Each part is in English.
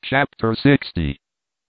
Chapter 60.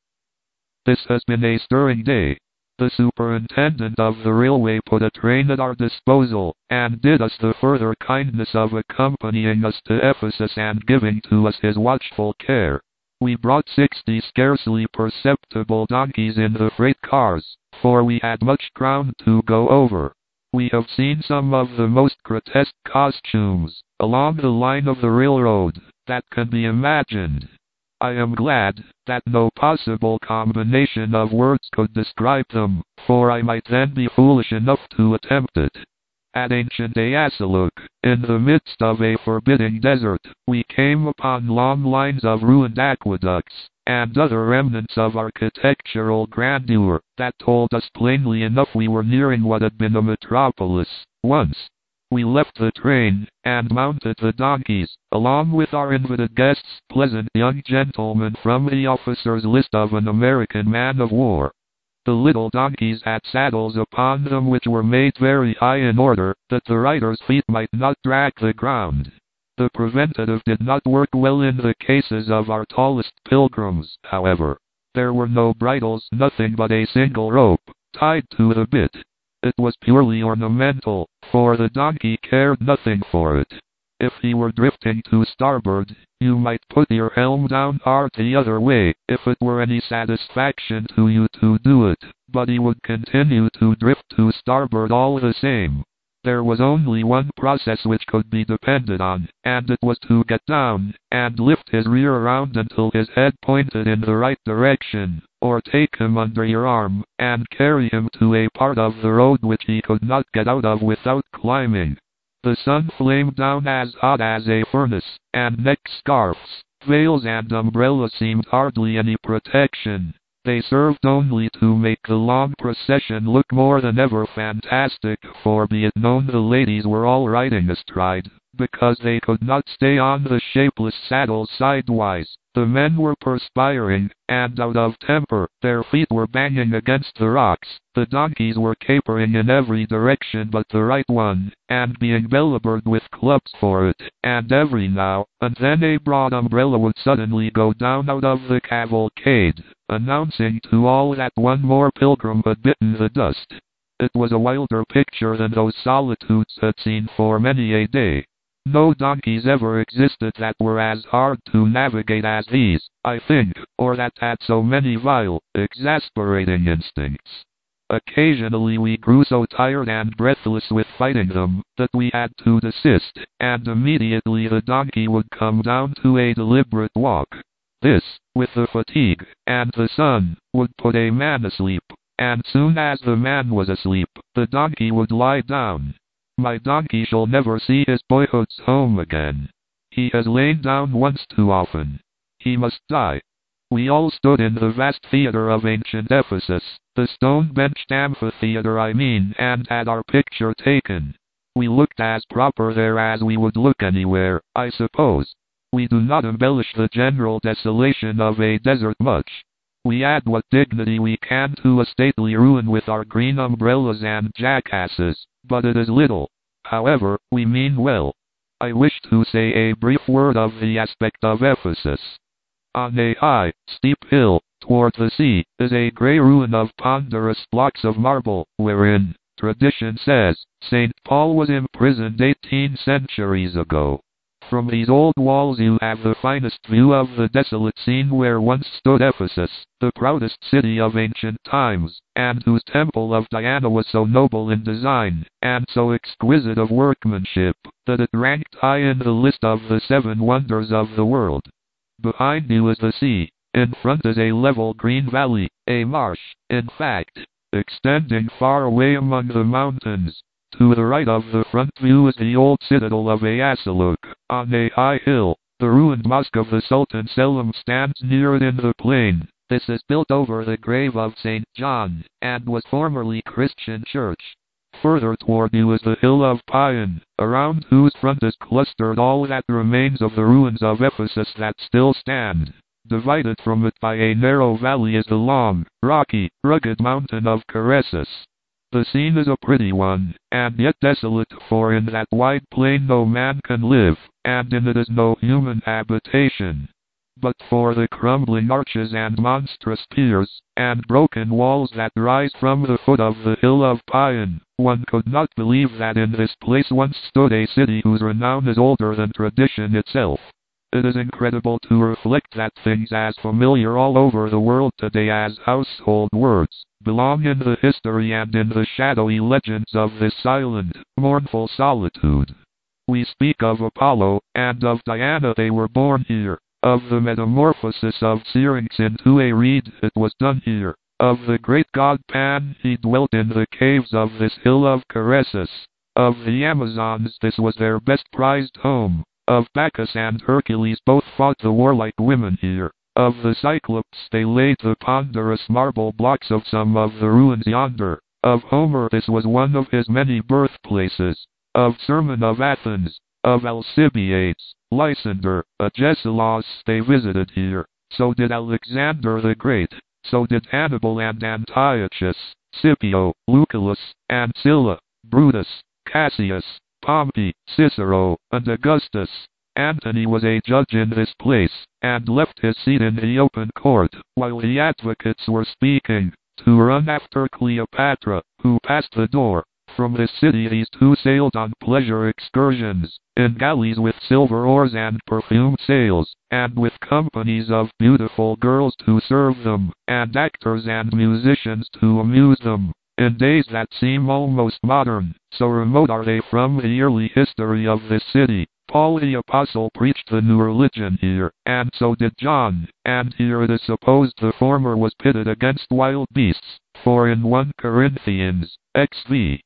This has been a stirring day. The superintendent of the railway put a train at our disposal, and did us the further kindness of accompanying us to Ephesus and giving to us his watchful care. We brought 60 scarcely perceptible donkeys in the freight cars, for we had much ground to go over. We have seen some of the most grotesque costumes, along the line of the railroad, that can be imagined. I am glad that no possible combination of words could describe them, for I might then be foolish enough to attempt it. At ancient Ayasaluk, in the midst of a forbidding desert, we came upon long lines of ruined aqueducts, and other remnants of architectural grandeur, that told us plainly enough we were nearing what had been a metropolis, once. We left the train, and mounted the donkeys, along with our invited guests, pleasant young gentlemen from the officers' list of an American man-of-war. The little donkeys had saddles upon them which were made very high in order, that the riders' feet might not drag the ground. The preventative did not work well in the cases of our tallest pilgrims, however. There were no bridles, nothing but a single rope, tied to the bit. It was purely ornamental, for the donkey cared nothing for it. If he were drifting to starboard, you might put your helm down hard the other way, if it were any satisfaction to you to do it, but he would continue to drift to starboard all the same. There was only one process which could be depended on, and it was to get down, and lift his rear around until his head pointed in the right direction, or take him under your arm, and carry him to a part of the road which he could not get out of without climbing. The sun flamed down as hot as a furnace, and neck scarfs, veils and umbrellas seemed hardly any protection. They served only to make the long procession look more than ever fantastic, for be it known the ladies were all riding astride, because they could not stay on the shapeless saddles sidewise. The men were perspiring, and out of temper, their feet were banging against the rocks, the donkeys were capering in every direction but the right one, and being belabored with clubs for it, and every now and then a broad umbrella would suddenly go down out of the cavalcade, announcing to all that one more pilgrim had bitten the dust. It was a wilder picture than those solitudes had seen for many a day. No donkeys ever existed that were as hard to navigate as these, I think, or that had so many vile, exasperating instincts. Occasionally we grew so tired and breathless with fighting them, that we had to desist, and immediately the donkey would come down to a deliberate walk. This, with the fatigue, and the sun, would put a man asleep, and soon as the man was asleep, the donkey would lie down. My donkey shall never see his boyhood's home again. He has lain down once too often. He must die. We all stood in the vast theater of ancient Ephesus, the stone-benched amphitheater I mean, and had our picture taken. We looked as proper there as we would look anywhere, I suppose. We do not embellish the general desolation of a desert much. We add what dignity we can to a stately ruin with our green umbrellas and jackasses, but it is little. However, we mean well. I wish to say a brief word of the aspect of Ephesus. On a high, steep hill, toward the sea, is a grey ruin of ponderous blocks of marble, wherein, tradition says, St. Paul was imprisoned 18 centuries ago. From these old walls you have the finest view of the desolate scene where once stood Ephesus, the proudest city of ancient times, and whose temple of Diana was so noble in design, and so exquisite of workmanship, that it ranked high in the list of the 7 wonders of the world. Behind you is the sea, in front is a level green valley, a marsh, in fact, extending far away among the mountains. To the right of the front view is the old citadel of Ayasaluk, on a high hill. The ruined mosque of the Sultan Selim stands near it in the plain. This is built over the grave of St. John, and was formerly Christian church. Further toward you is the hill of Pion, around whose front is clustered all that remains of the ruins of Ephesus that still stand. Divided from it by a narrow valley is the long, rocky, rugged mountain of Caressus. The scene is a pretty one, and yet desolate, for in that wide plain no man can live, and in it is no human habitation. but for the crumbling arches and monstrous piers, and broken walls that rise from the foot of the hill of Pion, one could not believe that in this place once stood a city whose renown is older than tradition itself. It is incredible to reflect that things as familiar all over the world today as household words belong in the history and in the shadowy legends of this silent, mournful solitude. We speak of Apollo, and of Diana, they were born here. Of the metamorphosis of Syrinx into a reed, it was done here. Of the great god Pan, he dwelt in the caves of this hill of Caressus. Of the Amazons, this was their best prized home. Of Bacchus and Hercules, both fought the warlike women here. Of the Cyclops, they laid the ponderous marble blocks of some of the ruins yonder. Of Homer, this was one of his many birthplaces. Of Sermon of Athens, of Alcibiades, Lysander, Agesilaus, they visited here. So did Alexander the Great. So did Hannibal and Antiochus, Scipio, Lucullus, and Sylla, Brutus, Cassius, Pompey, Cicero, and Augustus. Antony was a judge in this place, and left his seat in the open court, while the advocates were speaking, to run after Cleopatra, who passed the door. From this city these two sailed on pleasure excursions, in galleys with silver oars and perfumed sails, and with companies of beautiful girls to serve them, and actors and musicians to amuse them. In days that seem almost modern, so remote are they from the early history of this city, Paul the Apostle preached the new religion here, and so did John, and here it is supposed the former was pitted against wild beasts, for in 1 Corinthians, XV.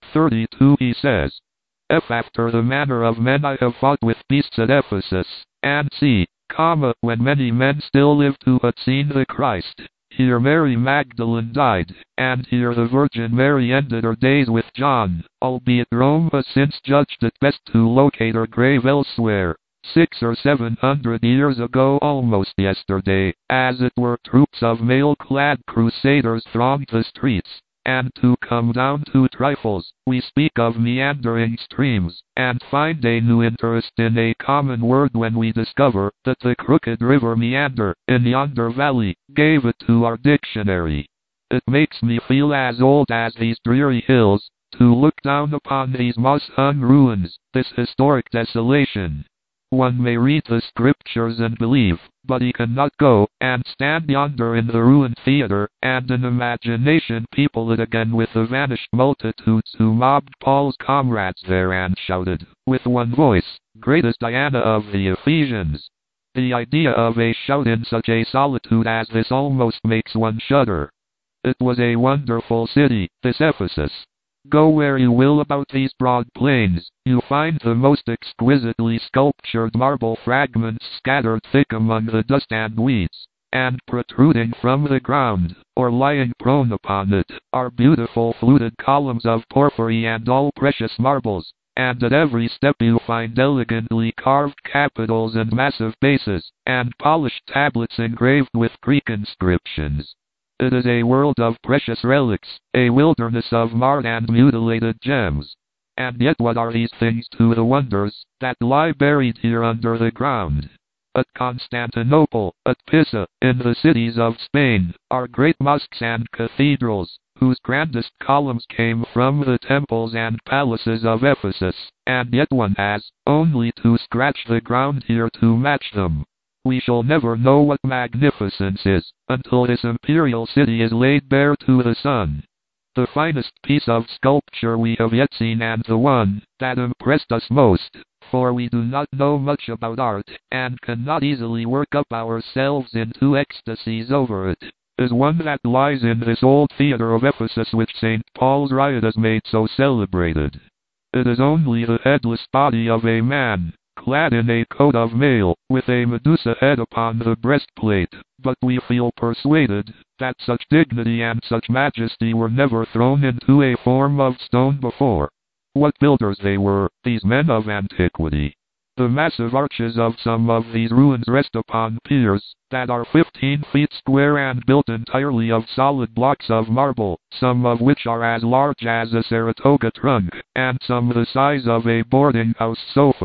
32 he says, F. After the manner of men I have fought with beasts at Ephesus, and C, when many men still lived who had seen the Christ. Here Mary Magdalene died, and here the Virgin Mary ended her days with John, albeit Rome has since judged it best to locate her grave elsewhere. 600 or 700 years ago, almost yesterday, as it were, troops of mail-clad crusaders thronged the streets. And to come down to trifles, we speak of meandering streams, and find a new interest in a common word when we discover that the crooked river Meander, in yonder valley, gave it to our dictionary. It makes me feel as old as these dreary hills, to look down upon these moss-hung ruins, this historic desolation. One may read the scriptures and believe, but he cannot go and stand yonder in the ruined theater, and in imagination people it again with the vanished multitudes who mobbed Paul's comrades there and shouted, with one voice, Great is Diana of the Ephesians. The idea of a shout in such a solitude as this almost makes one shudder. It was a wonderful city, this Ephesus. Go where you will about these broad plains, you find the most exquisitely sculptured marble fragments scattered thick among the dust and weeds, and protruding from the ground, or lying prone upon it, are beautiful fluted columns of porphyry and all precious marbles, and at every step you find elegantly carved capitals and massive bases, and polished tablets engraved with Greek inscriptions. It is a world of precious relics, a wilderness of marred and mutilated gems. And yet what are these things to the wonders that lie buried here under the ground? At Constantinople, at Pisa, in the cities of Spain, are great mosques and cathedrals, whose grandest columns came from the temples and palaces of Ephesus, and yet one has only to scratch the ground here to match them. We shall never know what magnificence is, until this imperial city is laid bare to the sun. The finest piece of sculpture we have yet seen, and the one that impressed us most, for we do not know much about art, and cannot easily work up ourselves into ecstasies over it, is one that lies in this old theater of Ephesus which St. Paul's riot has made so celebrated. It is only the headless body of a man, clad in a coat of mail, with a Medusa head upon the breastplate, but we feel persuaded that such dignity and such majesty were never thrown into a form of stone before. What builders they were, these men of antiquity! The massive arches of some of these ruins rest upon piers that are 15 feet square and built entirely of solid blocks of marble, some of which are as large as a Saratoga trunk, and some the size of a boarding house sofa.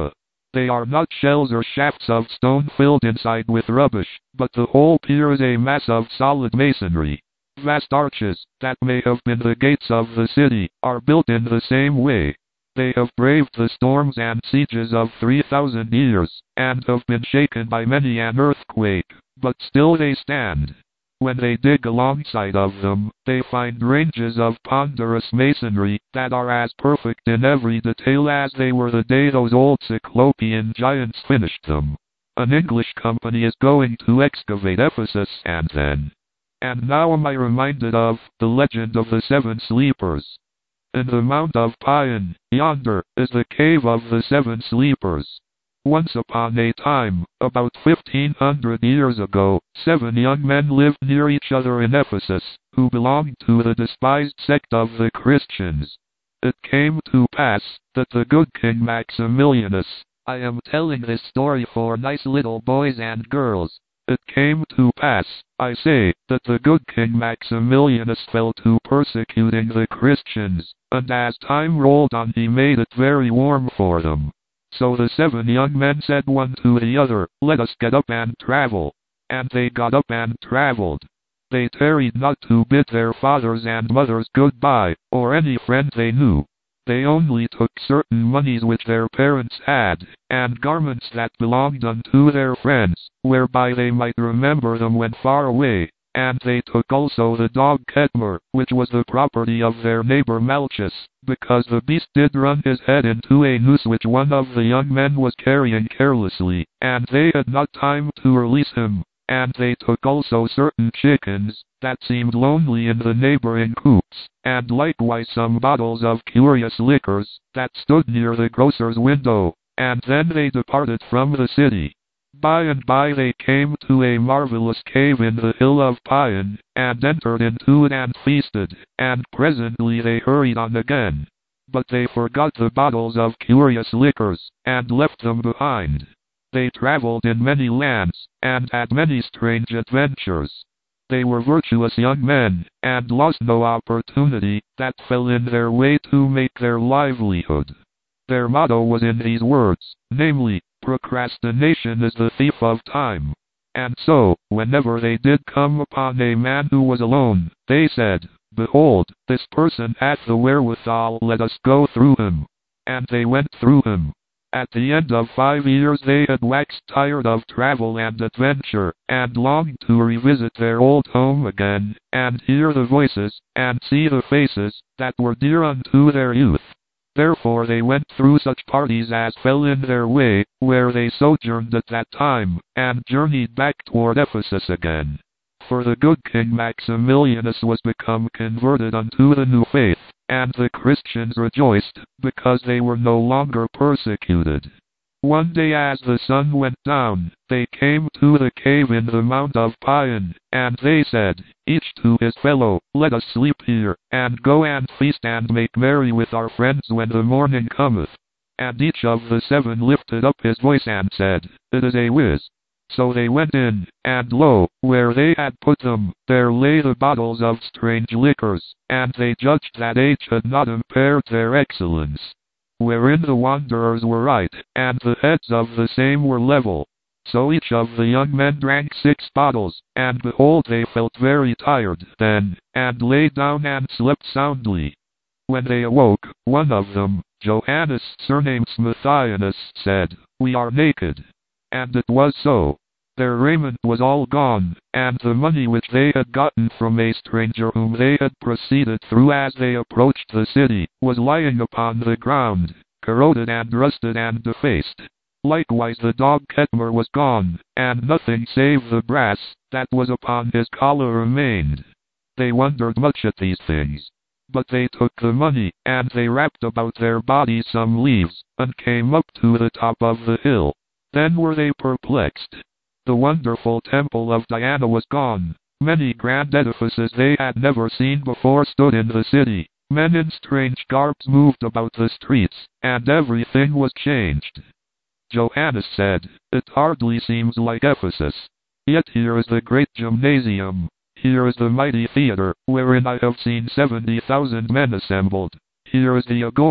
They are not shells or shafts of stone filled inside with rubbish, but the whole pier is a mass of solid masonry. Vast arches, that may have been the gates of the city, are built in the same way. They have braved the storms and sieges of 3,000 years, and have been shaken by many an earthquake, but still they stand. When they dig alongside of them, they find ranges of ponderous masonry that are as perfect in every detail as they were the day those old Cyclopean giants finished them. An English company is going to excavate Ephesus and then. And now am I reminded of the legend of the Seven Sleepers. In the Mount of Pion, yonder, is the cave of the Seven Sleepers. Once upon a time, about 1,500 years ago, 7 young men lived near each other in Ephesus, who belonged to the despised sect of the Christians. It came to pass that the good King Maximilianus, I am telling this story for nice little boys and girls. It came to pass, I say, that the good King Maximilianus fell to persecuting the Christians, and as time rolled on he made it very warm for them. So the 7 young men said one to the other, "Let us get up and travel." And they got up and traveled. They tarried not to bid their fathers and mothers goodbye, or any friend they knew. They only took certain moneys which their parents had, and garments that belonged unto their friends, whereby they might remember them when far away. And they took also the dog Ketmer, which was the property of their neighbor Malchus, because the beast did run his head into a noose which one of the young men was carrying carelessly, and they had not time to release him. And they took also certain chickens, that seemed lonely in the neighboring coops, and likewise some bottles of curious liquors, that stood near the grocer's window, and then they departed from the city. By and by they came to a marvelous cave in the hill of Pion, and entered into it and feasted, and presently they hurried on again. But they forgot the bottles of curious liquors, and left them behind. They traveled in many lands, and had many strange adventures. They were virtuous young men, and lost no opportunity that fell in their way to make their livelihood. Their motto was in these words, namely, procrastination is the thief of time. And so, whenever they did come upon a man who was alone, they said, "Behold, this person hath the wherewithal, let us go through him." And they went through him. At the end of 5 years they had waxed tired of travel and adventure, and longed to revisit their old home again, and hear the voices, and see the faces, that were dear unto their youth. Therefore they went through such parties as fell in their way, where they sojourned at that time, and journeyed back toward Ephesus again. For the good King Maximilianus was become converted unto the new faith, and the Christians rejoiced, because they were no longer persecuted. One day as the sun went down, they came to the cave in the Mount of Pion, and they said, each to his fellow, "Let us sleep here, and go and feast and make merry with our friends when the morning cometh." And each of the 7 lifted up his voice and said, "It is a whiz." So they went in, and lo, where they had put them, there lay the bottles of strange liquors, and they judged that age had not impaired their excellence. Wherein the wanderers were right, and the heads of the same were level. So each of the young men drank 6 bottles, and behold they felt very tired then, and lay down and slept soundly. When they awoke, one of them, Johannes surnamed Smithianus, said, "We are naked." And it was so. Their raiment was all gone, and the money which they had gotten from a stranger whom they had proceeded through as they approached the city, was lying upon the ground, corroded and rusted and defaced. Likewise the dog Ketmer was gone, and nothing save the brass that was upon his collar remained. They wondered much at these things. But they took the money, and they wrapped about their bodies some leaves, and came up to the top of the hill. Then were they perplexed. The wonderful temple of Diana was gone. Many grand edifices they had never seen before stood in the city. Men in strange garbs moved about the streets, and everything was changed. Johannes said, "It hardly seems like Ephesus. Yet here is the great gymnasium. Here is the mighty theater, wherein I have seen 70,000 men assembled. Here is the agora,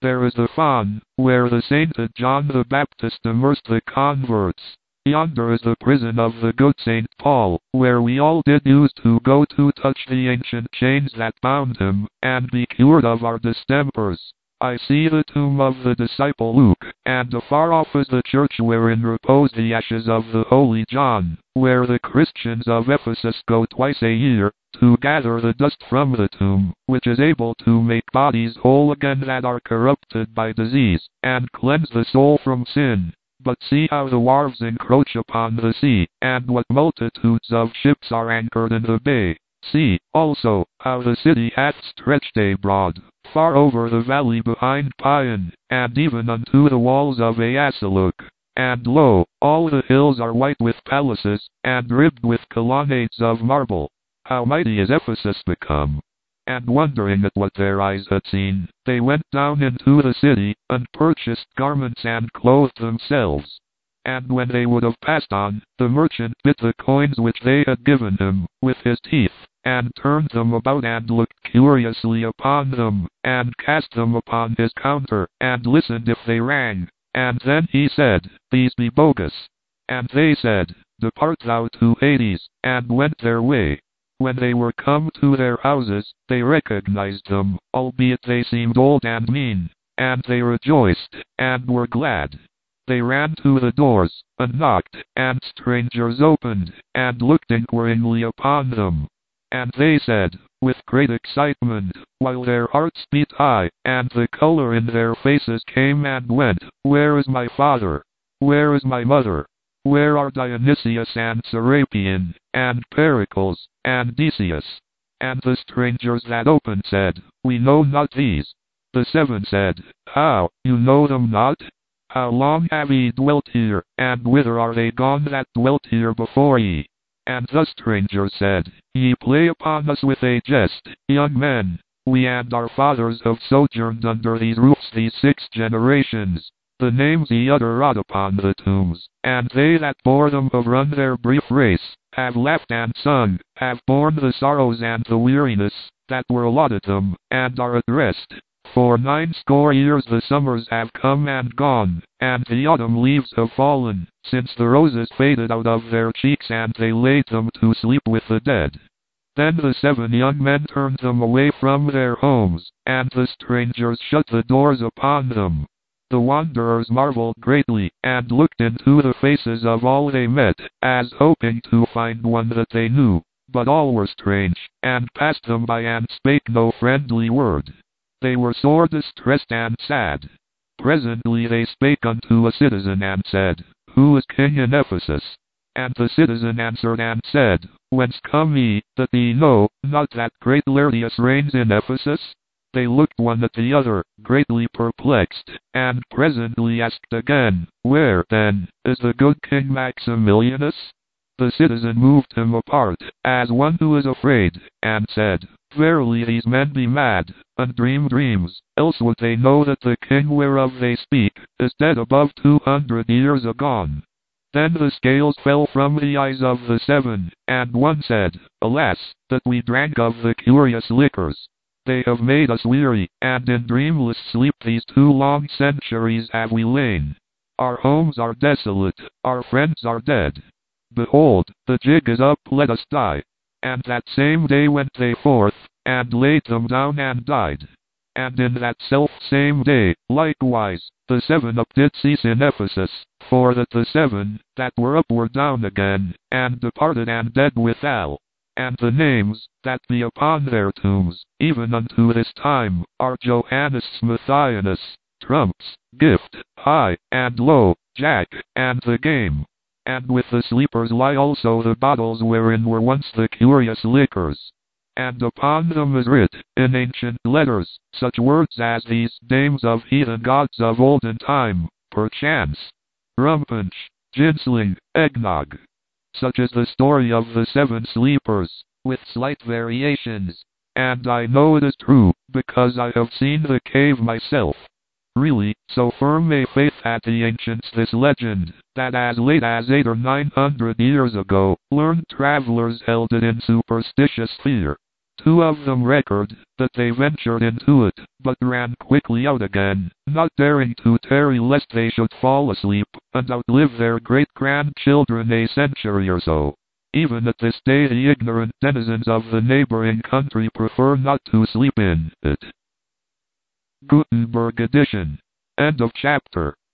There is the font, where the sainted John the Baptist immersed the converts. Yonder is the prison of the good St. Paul, where we all did use to go to touch the ancient chains that bound him, and be cured of our distempers. I see the tomb of the disciple Luke, and afar off is the church wherein repose the ashes of the holy John, where the Christians of Ephesus go twice a year, to gather the dust from the tomb, which is able to make bodies whole again that are corrupted by disease, and cleanse the soul from sin. But see how the wharves encroach upon the sea, and what multitudes of ships are anchored in the bay. See, also, how the city hath stretched abroad, far over the valley behind Pion, and even unto the walls of Asaluk. And lo, all the hills are white with palaces, and ribbed with colonnades of marble. How mighty is Ephesus become! And wondering at what their eyes had seen, they went down into the city, and purchased garments and clothed themselves. And when they would have passed on, the merchant bit the coins which they had given him, with his teeth, and turned them about and looked curiously upon them, and cast them upon his counter, and listened if they rang. And then he said, These be bogus. And they said, Depart thou to Hades, and went their way. When they were come to their houses, they recognized them, albeit they seemed old and mean. And they rejoiced, and were glad. They ran to the doors, and knocked, and strangers opened, and looked inquiringly upon them. And they said, with great excitement, while their hearts beat high, and the color in their faces came and went, Where is my father? Where is my mother? Where are Dionysius and Serapion, and Pericles, and Decius? And the strangers that opened said, We know not these. The 7 said, How, you know them not? How long have ye dwelt here, and whither are they gone that dwelt here before ye? And the strangers said, Ye play upon us with a jest, young men. We and our fathers have sojourned under these roofs these 6 generations. The names ye utter wrought upon the tombs, and they that bore them have run their brief race, have laughed and sung, have borne the sorrows and the weariness that were allotted them, and are at rest. For 90 years the summers have come and gone, and the autumn leaves have fallen, since the roses faded out of their cheeks and they laid them to sleep with the dead. Then the 7 young men turned them away from their homes, and the strangers shut the doors upon them. The wanderers marveled greatly, and looked into the faces of all they met, as hoping to find one that they knew. But all were strange, and passed them by and spake no friendly word. They were sore distressed and sad. Presently they spake unto a citizen and said, Who is king in Ephesus? And the citizen answered and said, Whence come ye, that ye know not that great Laertius reigns in Ephesus? They looked one at the other, greatly perplexed, and presently asked again, Where, then, is the good King Maximilianus? The citizen moved him apart, as one who is afraid, and said, Verily these men be mad, and dream dreams, else would they know that the king whereof they speak, is dead above 200 years agone. Then the scales fell from the eyes of the 7, and one said, Alas, that we drank of the curious liquors. They have made us weary, and in dreamless sleep these 2 long centuries have we lain. Our homes are desolate, our friends are dead. Behold, the jig is up, let us die. And that same day went they forth, and laid them down and died. And in that self same day, likewise, the 7 up did cease in Ephesus, for that the 7 that were up were down again, and departed and dead withal. And the names that be upon their tombs, even unto this time, are Johannes Smithianus, Trumps, Gift, High, and Low, Jack, and the Game. And with the sleepers lie also the bottles wherein were once the curious liquors. And upon them is writ, in ancient letters, such words as these, names of heathen gods of olden time, perchance. Rumpunch, Ginsling, Eggnog. Such is the story of the 7 sleepers, with slight variations. And I know it is true, because I have seen the cave myself. Really, so firm a faith had the ancients this legend, that as late as 800 or 900 years ago, learned travelers held it in superstitious fear. 2 of them record that they ventured into it, but ran quickly out again, not daring to tarry lest they should fall asleep and outlive their great-grandchildren a century or so. Even at this day the ignorant denizens of the neighboring country prefer not to sleep in it. Gutenberg edition. End of chapter.